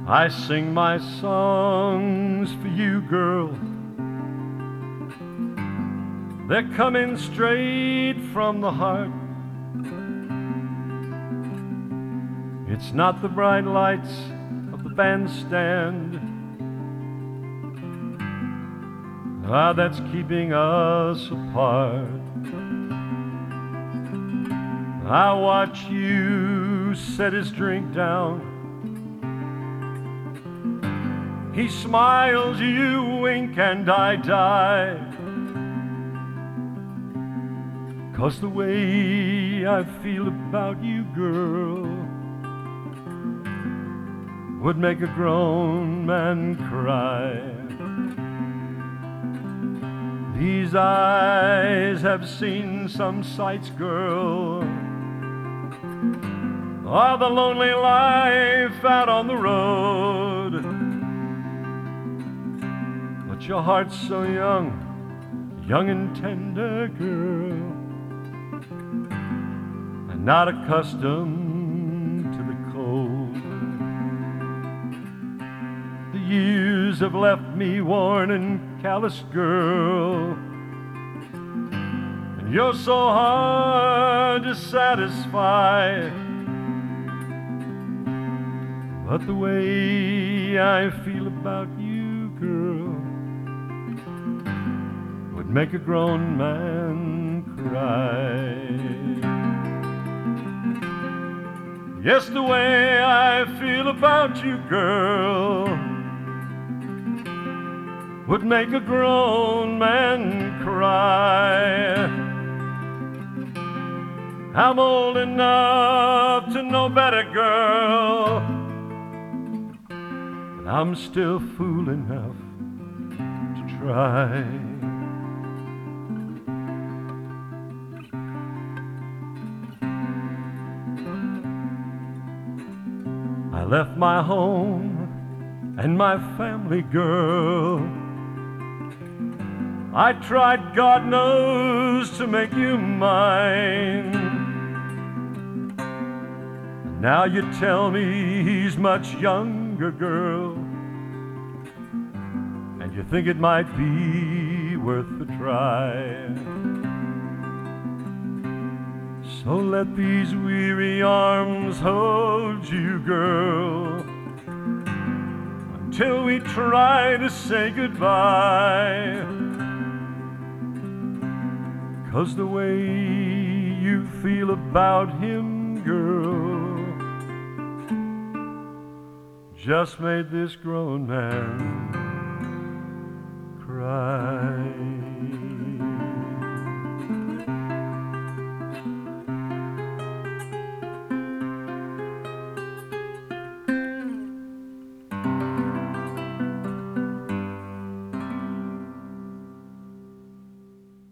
I sing my songs for you, girl. They're coming straight from the heart. It's not the bright lights of the bandstand that's keeping us apart. I watch you set his drink down. He smiles, you wink, and I die. 'Cause the way I feel about you, girl, would make a grown man cry. These eyes have seen some sights, girl, of the lonely life out on the road. But your heart's so young, young and tender, girl, and not accustomed to the cold. The years have left me worn and callous, girl, and you're so hard to satisfy. But the way I feel about you, girl, would make a grown man cry. Yes, the way I feel about you, girl, would make a grown man cry. I'm old enough to know better, girl, but I'm still fool enough to try. I left my home and my family, girl. I tried, God knows, to make you mine. Now you tell me he's much younger, girl, and you think it might be worth the try. So let these weary arms hold you, girl, until we try to say goodbye. 'Cause the way you feel about him, girl, just made this grown man